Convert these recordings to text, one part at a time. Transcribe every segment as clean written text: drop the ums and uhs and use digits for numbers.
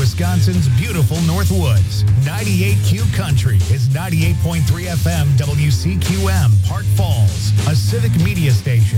Wisconsin's beautiful Northwoods. 98Q Country is 98.3 FM WCQM, Park Falls, a civic media station.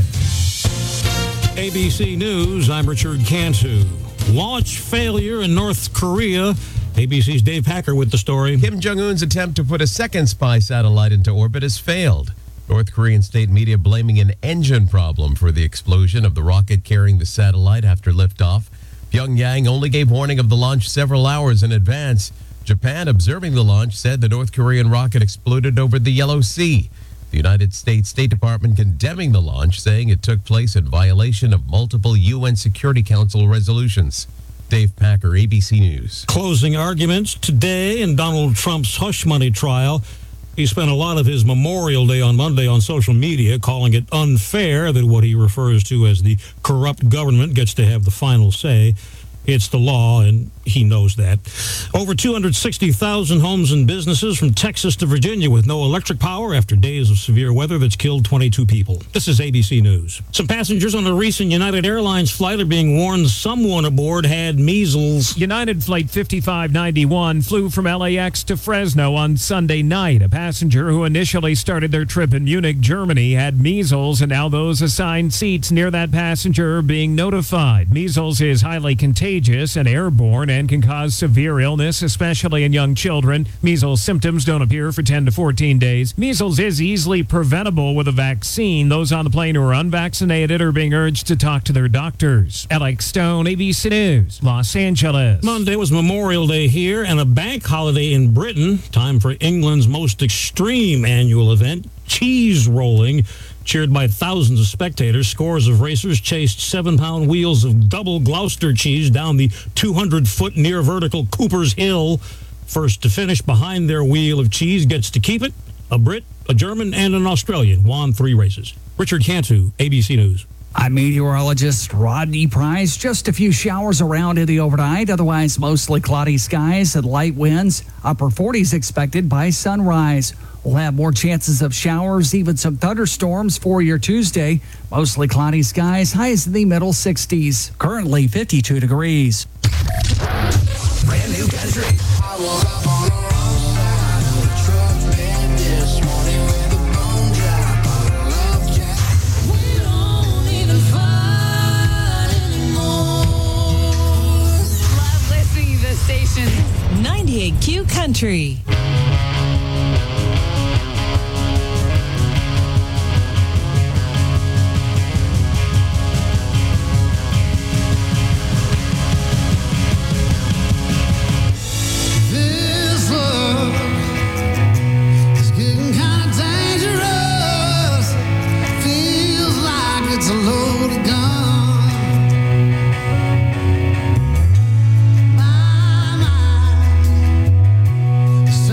ABC News, I'm Richard Cantu. Launch failure in North Korea. ABC's Dave Packer with the story. Kim Jong-un's attempt to put a second spy satellite into orbit has failed. North Korean state media blaming an engine problem for the explosion of the rocket carrying the satellite after liftoff. Pyongyang only gave warning of the launch several hours in advance. Japan, observing the launch, said the North Korean rocket exploded over the Yellow Sea. The United States State Department condemning the launch, saying it took place in violation of multiple UN Security Council resolutions. Dave Packer, ABC News. Closing arguments today in Donald Trump's hush money trial. He spent a lot of his Memorial Day on Monday on social media calling it unfair that what he refers to as the corrupt government gets to have the final say. It's the law, and he knows that. Over 260,000 homes and businesses from Texas to Virginia with no electric power after days of severe weather that's killed 22 people. This is ABC News. Some passengers on a recent United Airlines flight are being warned someone aboard had measles. United Flight 5591 flew from LAX to Fresno on Sunday night. A passenger who initially started their trip in Munich, Germany, had measles, and now those assigned seats near that passenger are being notified. Measles is highly contagious and airborne and can cause severe illness, especially in young children. Measles symptoms don't appear for 10 to 14 days. Measles is easily preventable with a vaccine. Those on the plane who are unvaccinated are being urged to talk to their doctors. Alex Stone, ABC News, Los Angeles. Monday was Memorial Day here and a bank holiday in Britain. Time for England's most extreme annual event, cheese rolling. Cheered by thousands of spectators, scores of racers chased 7-pound wheels of double Gloucester cheese down the 200-foot near vertical Cooper's Hill. First to finish behind their wheel of cheese gets to keep it. A Brit, a German, and an Australian won 3 races. Richard Cantu, ABC News. I'm meteorologist Rodney Price. Just a few showers around in the overnight. Otherwise, mostly cloudy skies and light winds. Upper 40s expected by sunrise. We'll have more chances of showers, even some thunderstorms for your Tuesday. Mostly cloudy skies, highs in the middle 60s. Currently 52 degrees. Brand new country. I woke up on the wrong side of the truck bed this morning with a bone drop on a love jack. We don't even fight anymore. Love listening to the station. 98Q Country. So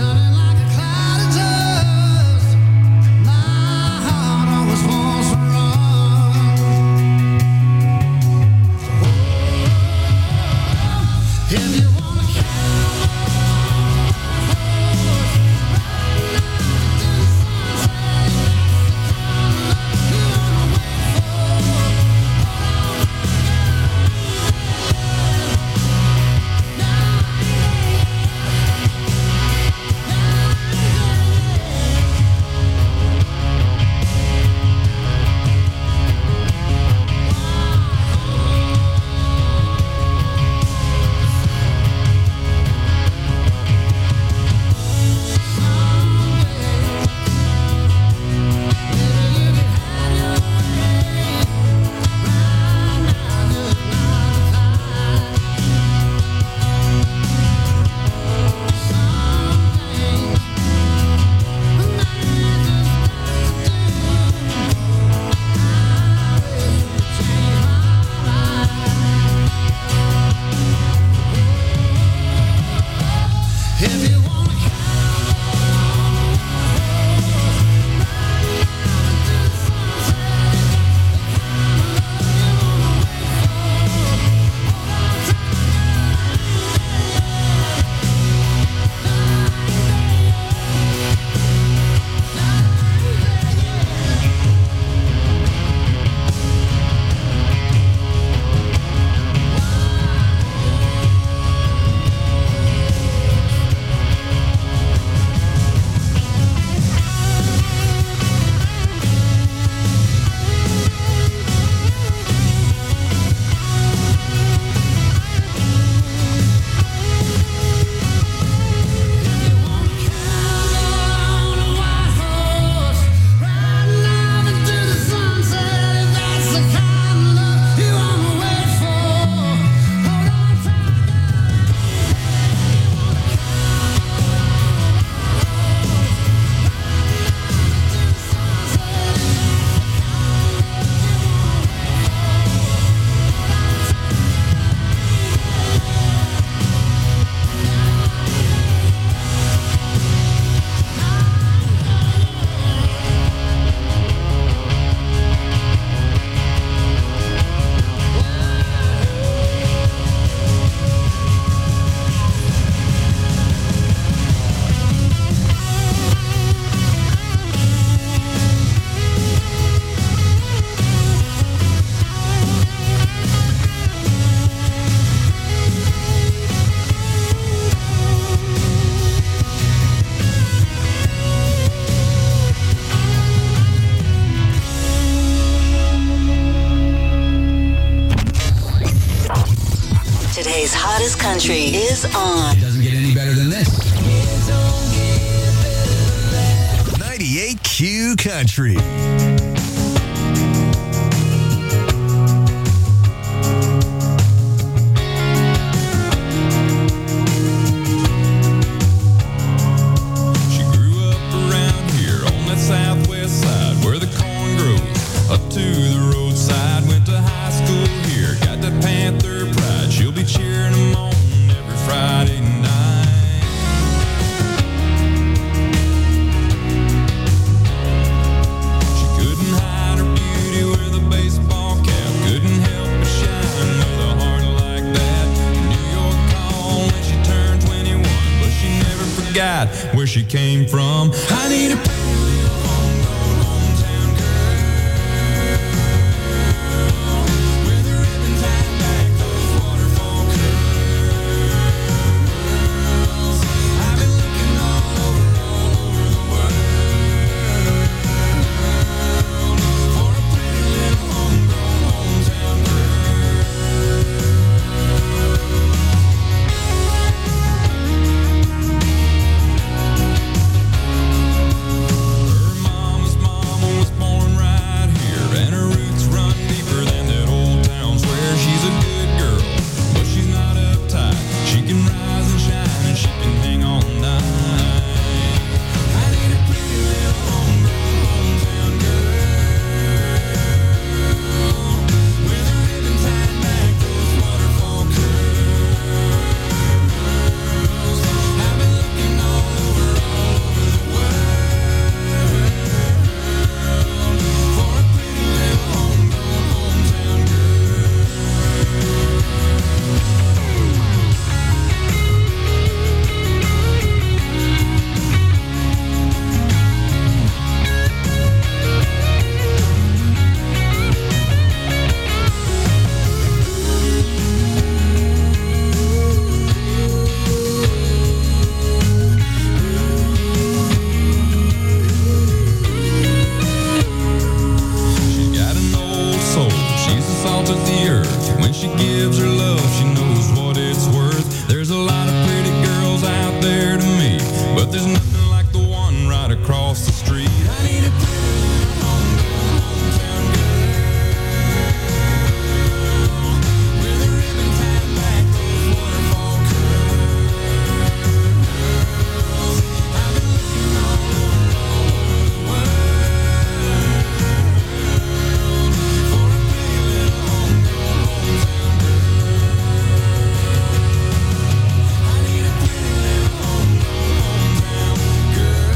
Today's hottest country is on. It doesn't get any better than this. 98Q Country. She grew up around here on that southwest side where the corn grows up to the roadside. Went to high school here, got that Panther pride. She'll be cheering them on every Friday night. She couldn't hide her beauty with a baseball cap. Couldn't help but shine with a heart like that. New York called when she turned 21, but she never forgot where she came from. I need a pretty little homegrown hometown girl with a ribbon tied back, those waterfall curls. I've been looking all over the world for a pretty little homegrown hometown Her mama's mama was born right here, and her roots run deeper than that old town square. She's a good girl, but she's not uptight. She can rise and shine, and she can hang all night. I need a pretty little homegrown hometown girl with a ribbon tied back, those waterfall curls. I've been looking all over the world for a pretty little homegrown hometown She's got an old soul, she's the salt of the earth. When she gives her love, she knows what it's worth. There's a lot of pretty girls out there to meet, but there's nothing like the one right across the street. I need a pretty little homegrown hometown girl with a ribbon tied back, those waterfall curls. I've been looking all over the world for a pretty little homegrown hometown girl. I need a pretty little homegrown hometown girl.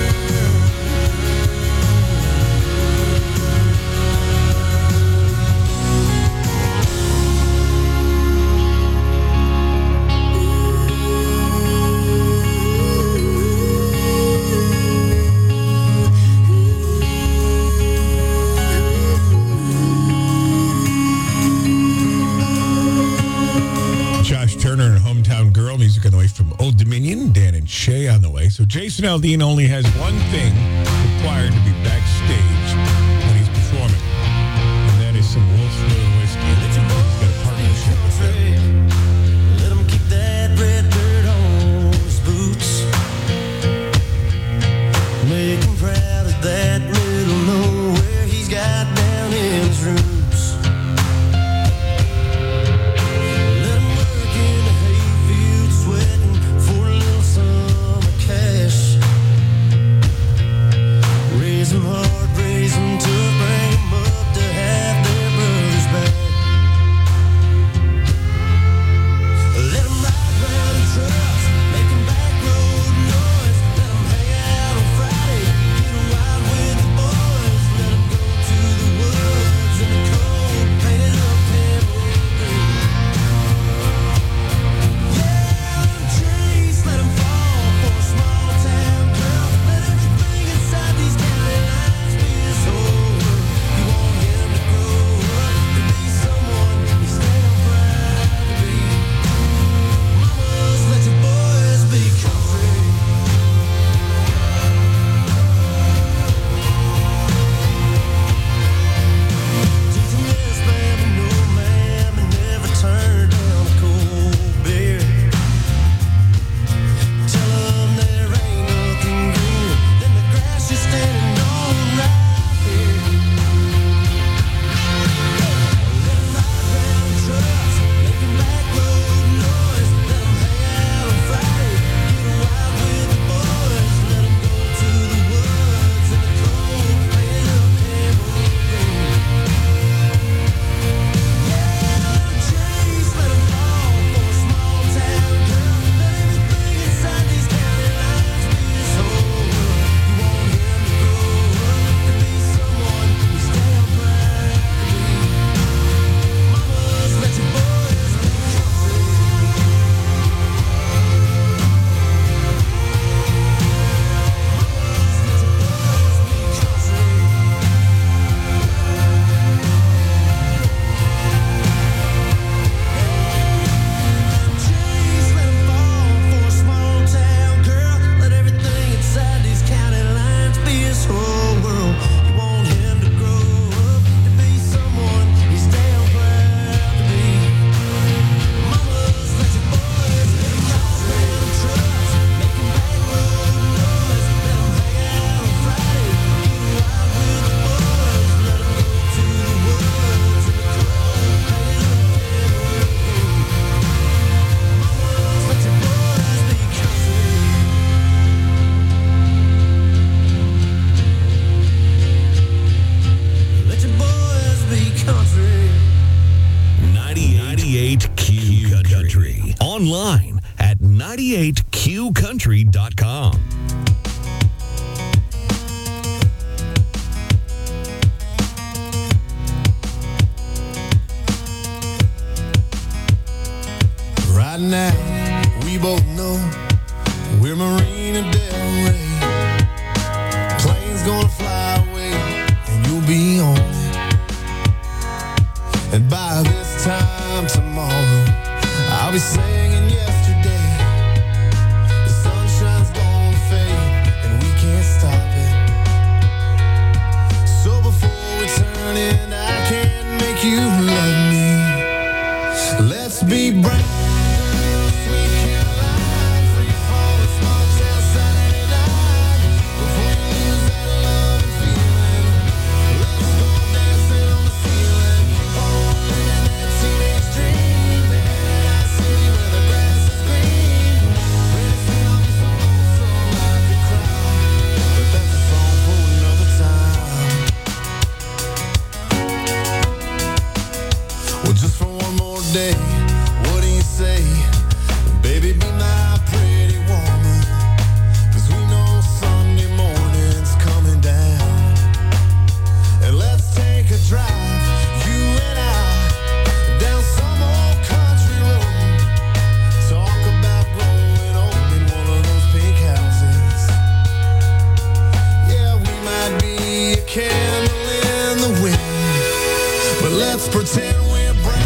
Josh Turner and Hometown Girl, music on the way from Old Dominion. Dan and Shay on the way. So Jason Aldean only has one thing required to be backstage when he's performing, and that is some Wolf's River whiskey. He's got a partnership with them. Let him keep that red dirt on his boots. Make him proud of that middle nowhere he's got down in his roots. Let him work in the hayfield sweating for a little summer cash. Raise him hard, raise online at 98qcountry.com. Right now, we both know we're Marina Del Rey. Plane's gonna fly away, and you'll be on it. And by this time tomorrow, I'll be singing yesterday. The sunshine's gonna fade, and we can't stop it. So before we turn in, I can't make you love me. Let's be brown. Day, what do you say? Baby, be my pretty woman, 'cause we know Sunday morning's coming down. And let's take a drive, you and I, down some old country road. Talk about growing old in one of those pink houses. Yeah, we might be a candle in the wind, but let's pretend we're brand.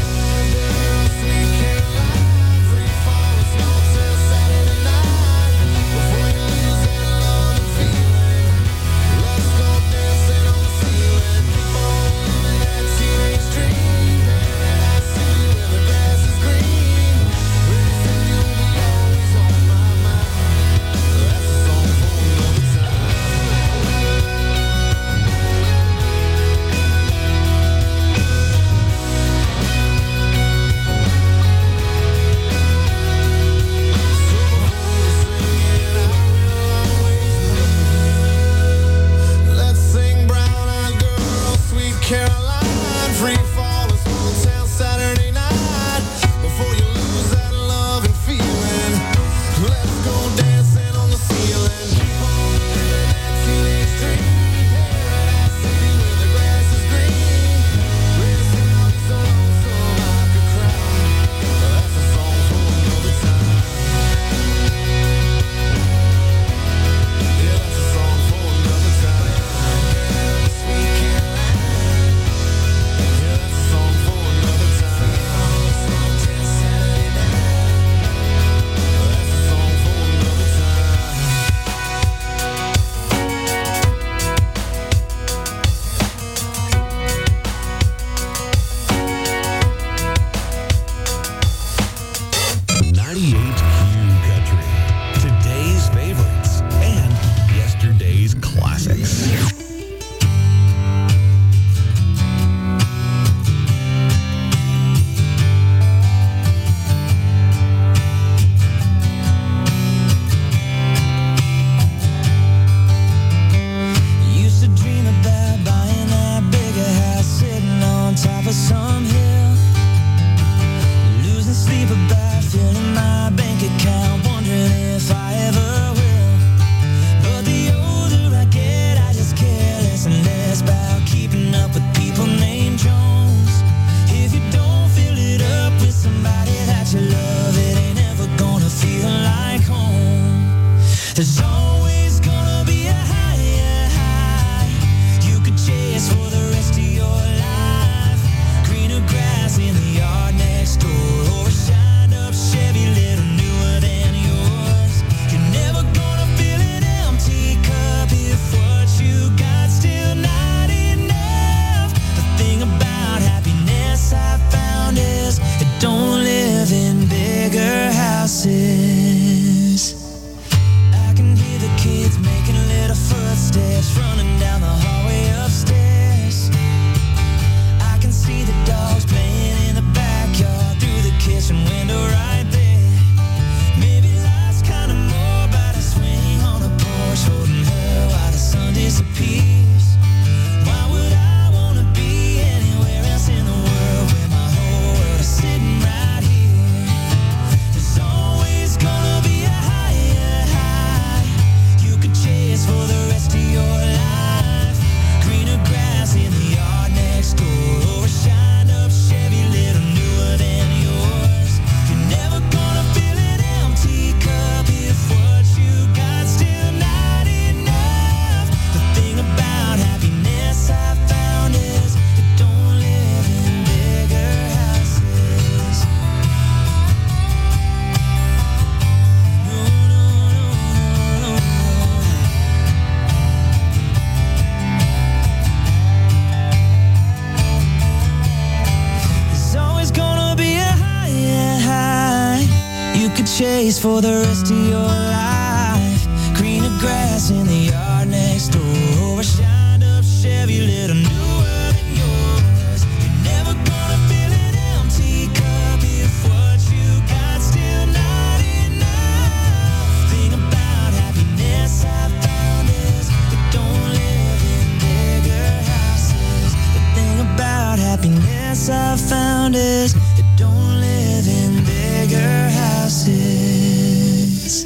chase for the rest of your life. Greener grass in the yard next door. A shined up Chevy, little newer than yours. You're never gonna fill an empty cup if what you got still not enough. Thing about happiness I found is it don't live in bigger houses. The thing about happiness I found is it don't live in bigger houses.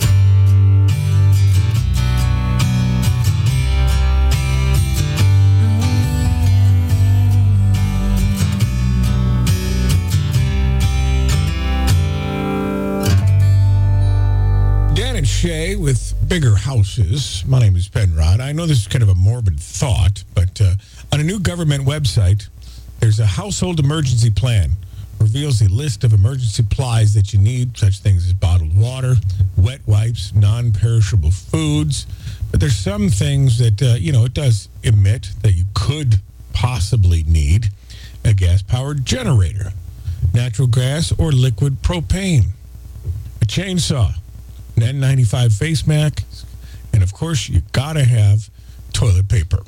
Dan and Shay with Bigger Houses. My name is Penrod. I know this is kind of a morbid thought, but on a new government website, there's a household emergency plan. Reveals the list of emergency supplies that you need, such things as bottled water, wet wipes, non-perishable foods. But there's some things that, it does admit that you could possibly need. A gas-powered generator, natural gas or liquid propane, a chainsaw, an N95 face mask, and of course, you gotta have toilet paper.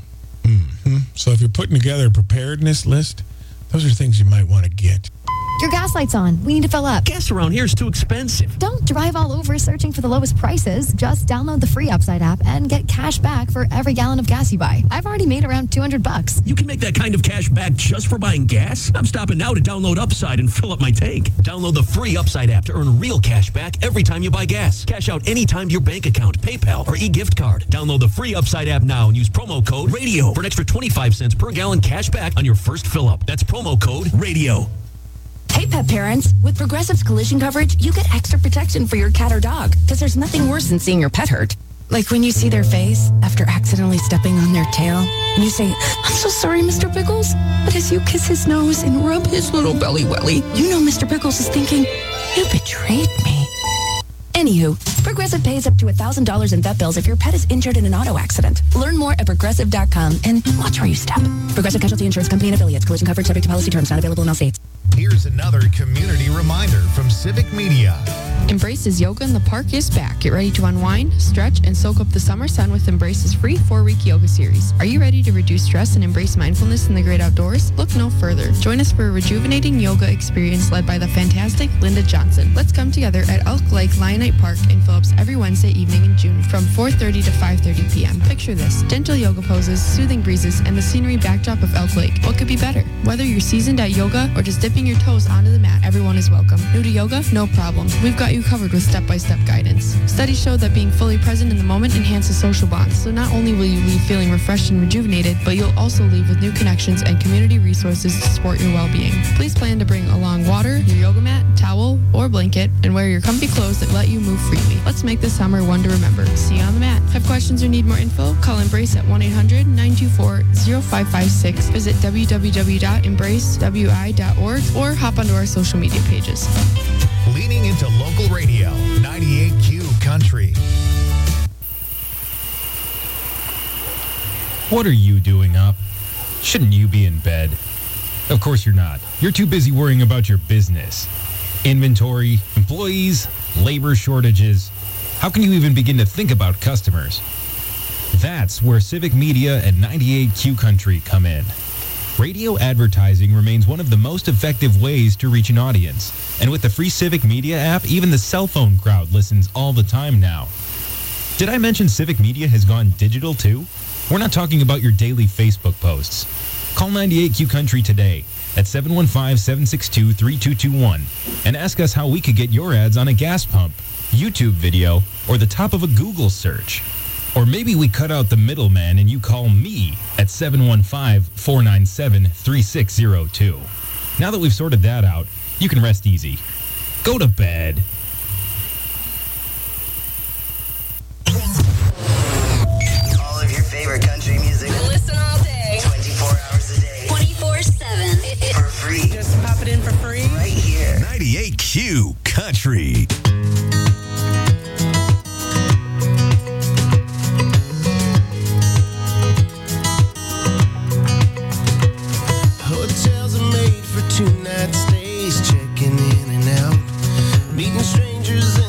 So if you're putting together a preparedness list, those are things you might want to get. Your gas light's on. We need to fill up. Gas around here is too expensive. Don't drive all over searching for the lowest prices. Just download the free Upside app and get cash back for every gallon of gas you buy. I've already made around $200. You can make that kind of cash back just for buying gas? I'm stopping now to download Upside and fill up my tank. Download the free Upside app to earn real cash back every time you buy gas. Cash out anytime to your bank account, PayPal, or e-gift card. Download the free Upside app now and use promo code RADIO for an extra 25 cents per gallon cash back on your first fill up. That's promo code RADIO. Hey, pet parents. With Progressive's collision coverage, you get extra protection for your cat or dog. Because there's nothing worse than seeing your pet hurt. Like when you see their face after accidentally stepping on their tail, and you say, "I'm so sorry, Mr. Pickles." But as you kiss his nose and rub his little belly welly, you know Mr. Pickles is thinking, "You betrayed me." Anywho, Progressive pays up to $1,000 in vet bills if your pet is injured in an auto accident. Learn more at Progressive.com and watch where you step. Progressive Casualty Insurance Company and Affiliates. Collision coverage subject to policy terms. Not available in all states. Here's another community reminder from Civic Media. Embrace's Yoga in the Park is back. Get ready to unwind, stretch, and soak up the summer sun with Embrace's free 4-week yoga series. Are you ready to reduce stress and embrace mindfulness in the great outdoors? Look no further. Join us for a rejuvenating yoga experience led by the fantastic Linda Johnson. Let's come together at Elk Lake Lionite Park in Phillips every Wednesday evening in June from 4:30 to 5:30 p.m. Picture this: gentle yoga poses, soothing breezes, and the scenery backdrop of Elk Lake. What could be better? Whether you're seasoned at yoga or just dipping your toes onto the mat, everyone is welcome. New to yoga? No problem. We've got you covered with step-by-step guidance. Studies show that being fully present in the moment enhances social bonds. So not only will you leave feeling refreshed and rejuvenated, but you'll also leave with new connections and community resources to support your well-being. Please plan to bring along water, your yoga mat, towel, or blanket, and wear your comfy clothes that let you move freely. Let's make this summer one to remember. See you on the mat. Have questions or need more info? Call Embrace at 1-800-924-0556. Visit www.embracewi.org or hop onto our social media pages. Leaning into local radio, 98Q Country. What are you doing up? Shouldn't you be in bed? Of course you're not. You're too busy worrying about your business. Inventory, employees, labor shortages. How can you even begin to think about customers? That's where Civic Media and 98Q Country come in. Radio advertising remains one of the most effective ways to reach an audience. And with the free Civic Media app, even the cell phone crowd listens all the time now. Did I mention Civic Media has gone digital too? We're not talking about your daily Facebook posts. Call 98Q Country today at 715-762-3221 and ask us how we could get your ads on a gas pump, YouTube video, or the top of a Google search. Or maybe we cut out the middleman and you call me at 715-497-3602. Now that we've sorted that out, you can rest easy. Go to bed. All of your favorite country music. Listen all day. 24 hours a day. 24/7. For free. Just pop it in for free. Right here. 98Q Country. Hotels are made for 2-night stays, checking in and out, meeting strangers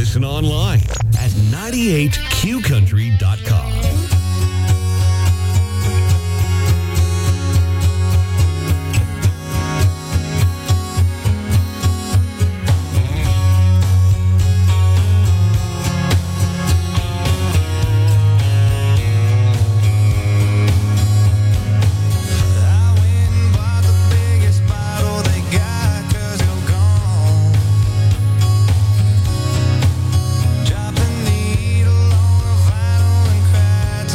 Listen online at 98qcountry.com. Drop the needle on a vinyl and cried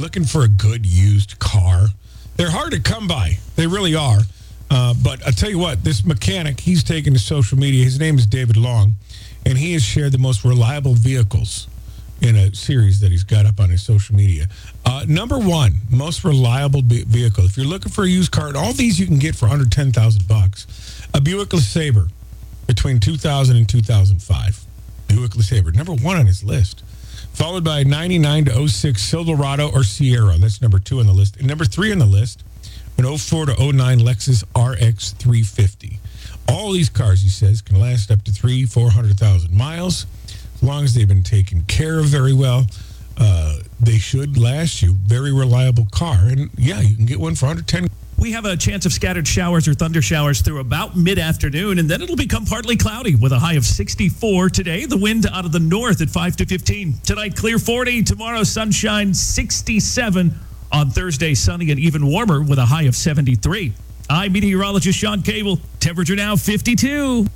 looking for a good used car, they're hard to come by. They really are. But I'll tell you what, this mechanic, he's taken to social media. His name is David Long, and he has shared the most reliable vehicles in a series that he's got up on his social media. Number one, most reliable vehicle. If you're looking for a used car, and all these you can get for under $10,000. A Buick LeSabre between 2000 and 2005. Buick LeSabre, number one on his list. Followed by a 99 to 06 Silverado or Sierra. That's number 2 on the list. And number 3 on the list, an 04 to 09 Lexus RX 350. All these cars, he says, can last up to 400,000 miles. As long as they've been taken care of very well, they should last you. Very reliable car. And yeah, you can get one for under 10. We have a chance of scattered showers or thunder showers through about mid-afternoon, and then it'll become partly cloudy with a high of 64 today. The wind out of the north at 5 to 15. Tonight, clear 40. Tomorrow, sunshine 67. On Thursday, sunny and even warmer with a high of 73. I'm meteorologist Sean Cable. Temperature now 52.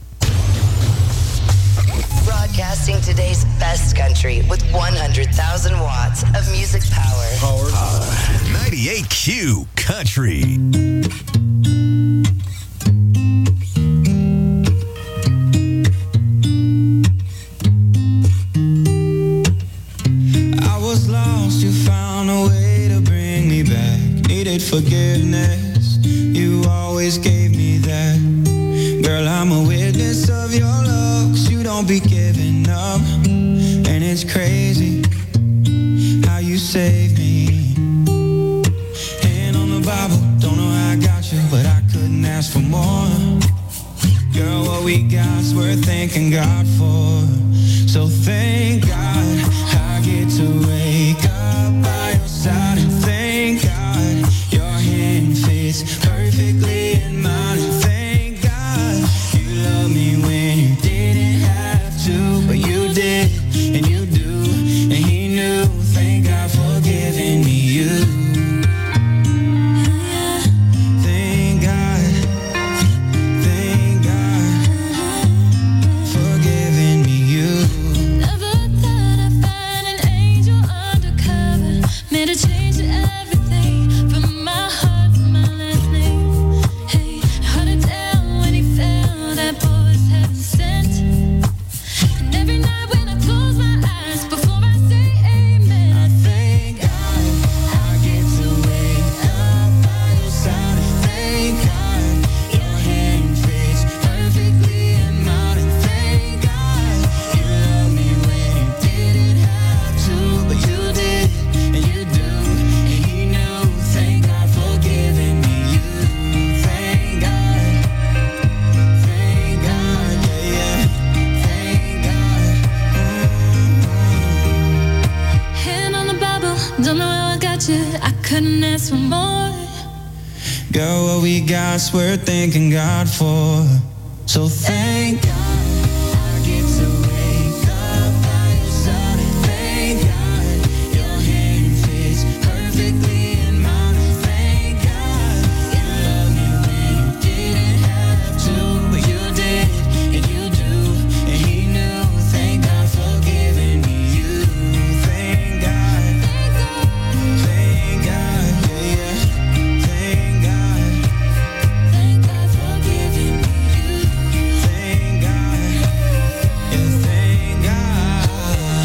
Broadcasting today's best country with 100,000 watts of music power. 98Q Country. I was lost, you found a way to bring me back. Needed forgiveness, you always gave me that. Girl, I'm a witness of your love, 'cause you don't be giving up. And it's crazy how you saved me. Hand on the Bible, don't know how I got you, but I couldn't ask for more. Girl, what we got's worth thanking God for. So thank God I get to wake up by your side. And thank God your hand fits perfectly in mine. And thank God you love me when you didn't have to, but you did, and you do, and he knew. Thank God for giving me you. Thank God for giving me you. Never thought I'd find an angel undercover. Made a change to everything from my heart to my last name. Hey, hard to tell when he fell, that boy was heaven sent. And every night when I close my eyes before I say amen, I thank God I get to wake up by your side. And thank God your hand fits perfectly in mine. And thank God you love me when you didn't have to, but you did, and you do, and he knew. Thank God for giving me you. Thank God, yeah, yeah. Thank God. Hand on the Bible, don't know how I got you. I couldn't ask for more. Girl, what we got's worth thanking God for. So thank God I get to wake up by your side. And thank God your hand fits perfectly in mine. And thank God you love me when you didn't have to, but you did, and you do, and he knew. Thank God for giving me you. Thank God, yeah, yeah. Thank God for giving me you. Thank God, yeah, thank God,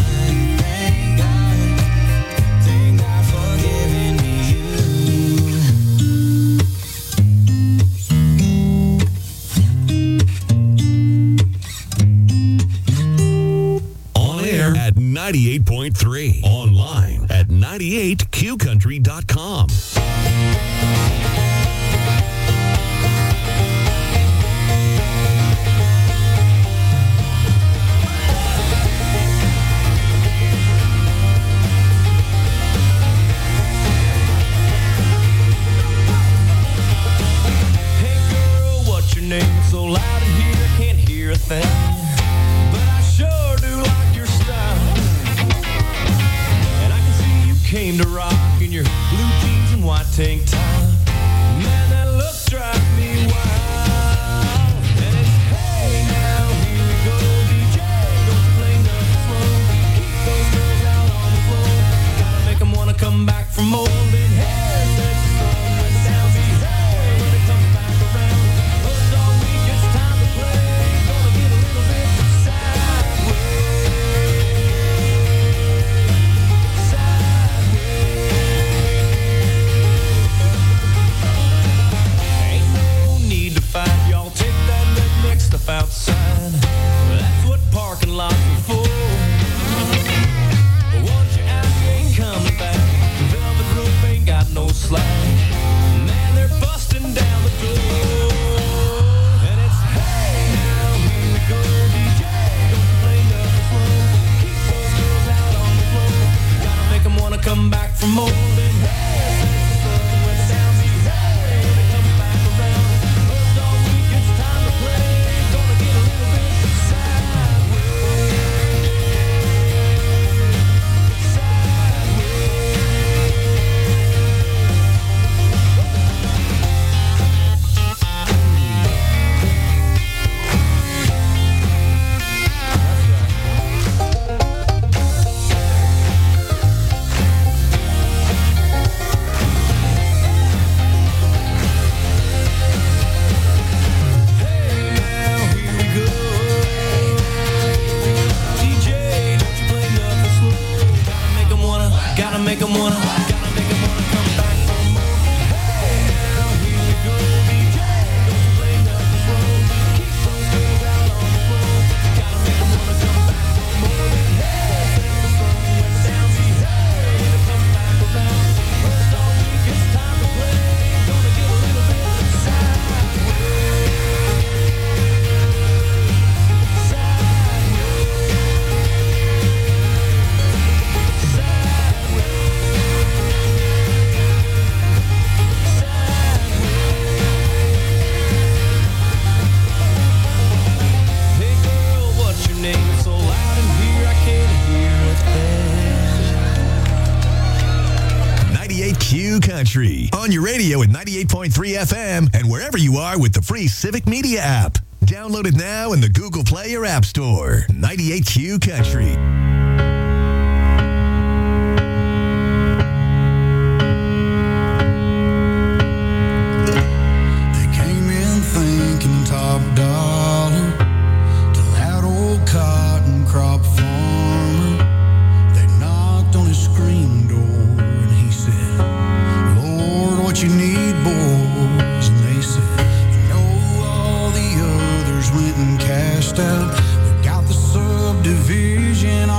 thank God for giving me On air at 98.3. Online at 98QCountry.com. Hey girl, what's your name? It's so loud in here, I can't hear a thing. But I sure do like your style. And I can see you came to rock in your blue jeans and white tank top. Man, that look drives me wild. And it's hey now, here we go, DJ. Don't you play nothing slow. Keep those girls out on the floor. Gotta make them wanna come come back from holding hands. Let the sun went down behind. When it comes back around, birds all week, it's time to play. Gonna get a little bit Ain't no need to fight, y'all take that redneck stuff outside. That's what parking lots are for. Once you're out, you ain't coming back. The velvet roof ain't got no slack. Man, they're busting down the door. And it's, hey, now here we go, DJ. Don't you play nothing slow. Keep those girls out on the floor. Gotta make them wanna come back for more than hey. The sun went down behind. When it comes back around, birds all week, it's time to play. Gonna get a little bit make 'em wanna, gotta make 'em wanna come back for more. Hey, now here we go, DJ. Don't you play nothing slow. Keep those girls out on the floor. Gotta make 'em wanna come back for more. Hey, since the sun went down, behind. When it comes back around, first all week it's time to play. Gonna get a little bit so loud in here I can't hear a thing. 98Q Country. On your radio at 98.3 FM and wherever you are with the free Civic Media app. Download it now in the Google Play or App Store. 98Q Country. They came in thinking top dollar to that old cotton crop farmer. They knocked on his screen door and he said, Lord, what you need, boys? And they said, you know, all the others went and cashed out. We got the subdivision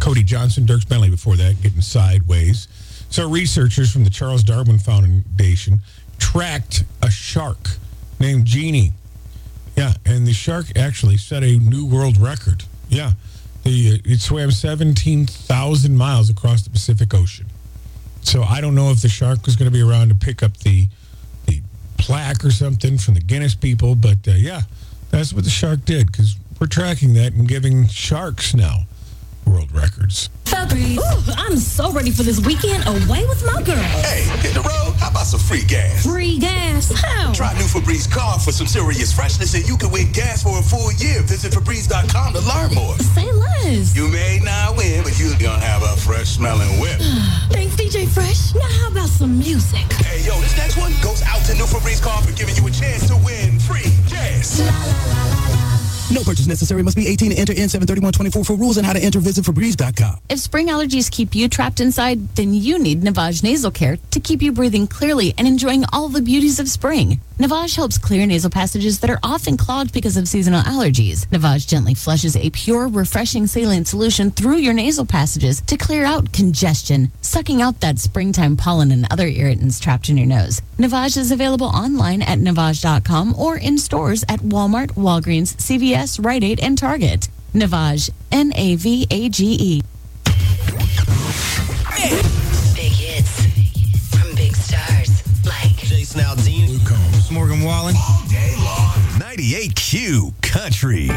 Cody Johnson, Dirks Bentley before that, getting sideways. So researchers from the Charles Darwin Foundation tracked a shark named Jeannie. Yeah, and the shark actually set a new world record. Yeah, it swam 17,000 miles across the Pacific Ocean. So I don't know if the shark was going to be around to pick up the plaque or something from the Guinness people, but yeah, that's what the shark did, because we're tracking that and giving sharks now world records. Febreze. Ooh, I'm so ready for this weekend away with my girl. Hey, hit the road. How about some free gas? Free gas? How? Try new Febreze car for some serious freshness, and you can win gas for a full year. Visit Febreze.com to learn more. Say less. You may not win, but you're gonna have a fresh smelling whip. Thanks, DJ Fresh. Now how about some music? Hey, yo, this next one goes out to new Febreze car for giving you a chance to win free gas. No purchase necessary. Must be 18 to enter N73124 for rules and how to enter. Visit Febreze.com. If spring allergies keep you trapped inside, then you need Navage Nasal Care to keep you breathing clearly and enjoying all the beauties of spring. Navage helps clear nasal passages that are often clogged because of seasonal allergies. Navage gently flushes a pure, refreshing saline solution through your nasal passages to clear out congestion, sucking out that springtime pollen and other irritants trapped in your nose. Navage is available online at Navage.com or in stores at Walmart, Walgreens, CVS, Rite Aid, and Target. Navage, Navage. Big hits from big stars like Jason Aldean, Luke Combs, Morgan Wallen. All day long. 98Q Country.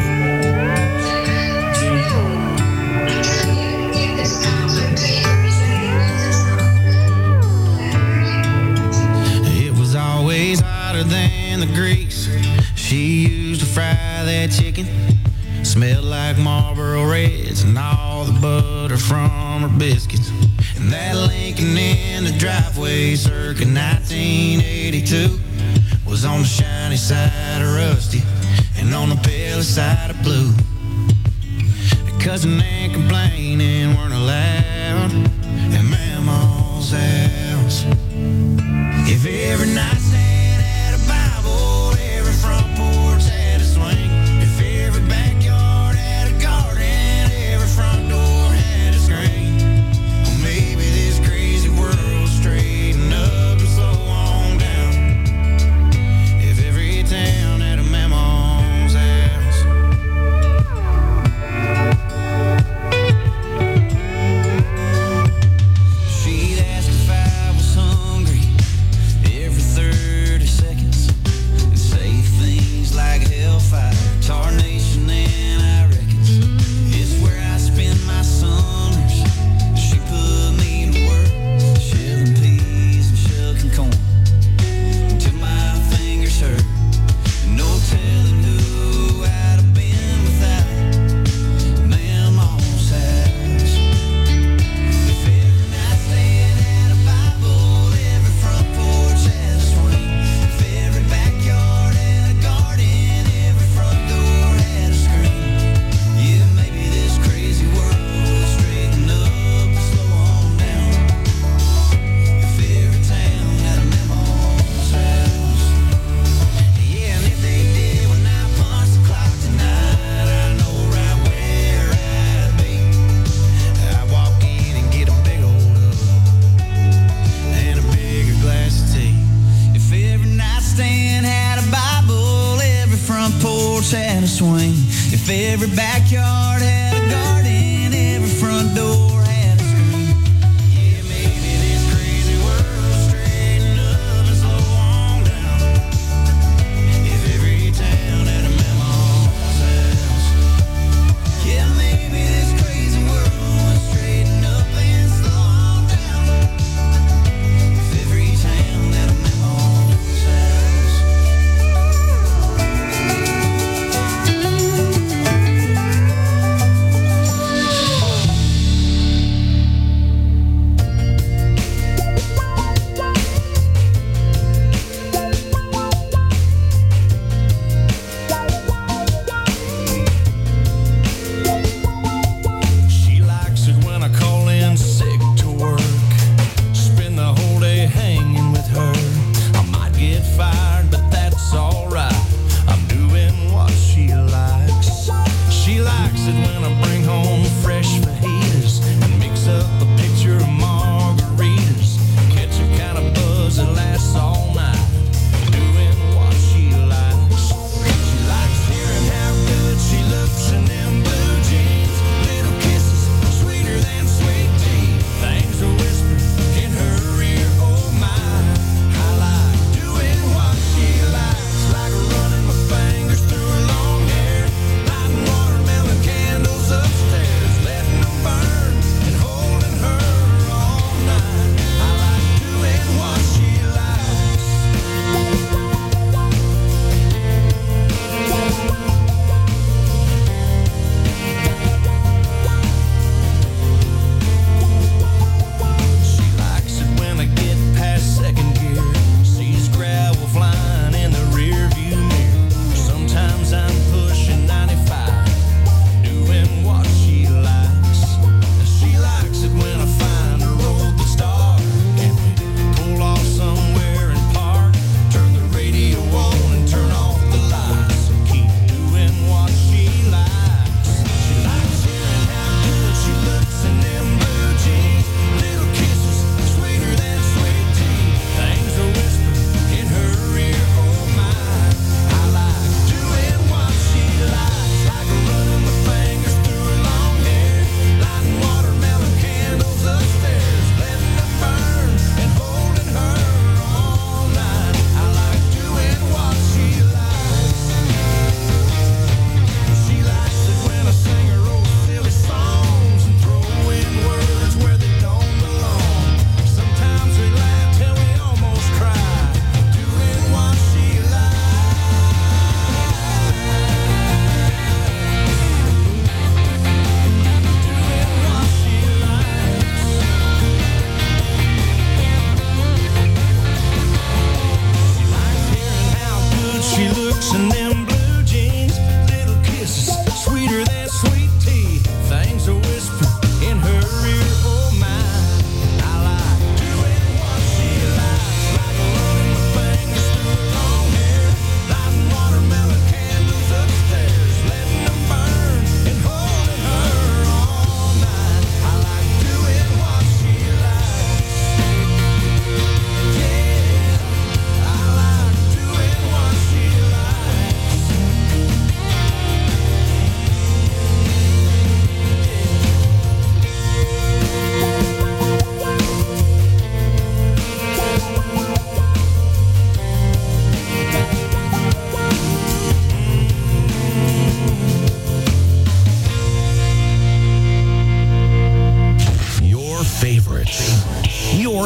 It was always hotter than the grease she used to fry that chicken. Smelled like Marlboro Reds and all the butter from her biscuits. And that Lincoln in the driveway circa 1982 was on the shiny side of rusty and on the pale side of blue. Cousin ain't complaining, weren't allowed at Mama's house. If every nightstand had a Bible, every front porch had a swing. If every backyard had a garden, every front door had a screen. Or maybe this crazy world straighten up and slow on down. If every town had a Mama's house. She'd ask if I was hungry every 30 seconds and say things like hellfire, tarnation, and I reckons it's where I spend my summers. She put me to work, shelling peas and shucking corn until my fingers hurt. No telling who I'd have been without Mama's house. If every nightstand had a Bible, every front porch had a swing. If every backyard had a garden, every front door had a screen. Yeah, maybe this crazy world would straighten up and slow on down. If every town had a Mama's house. Yeah, and if they did when I punch the clock tonight, I know right where I'd be. I'd walk in and get a big old hug and a bigger glass of tea. If every nightstand had a Bible, every front porch had a swing. If every backyard had a garden, every front door had a screen. Yeah, maybe this crazy world straighten up and slow on down. If every town had a Mama's house. Yeah, maybe this crazy world would straighten up and slow on down. If every town had a Mama's house.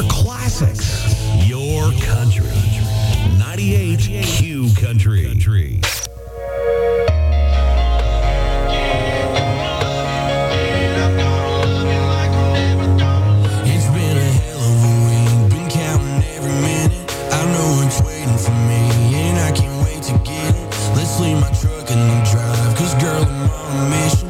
Your classics. Your country. 98 Q Country. It's been a hell of a week, been counting every minute. I know it's waiting for me, and I can't wait to get it. Let's leave my truck in the drive, 'cause girl, I'm on a mission.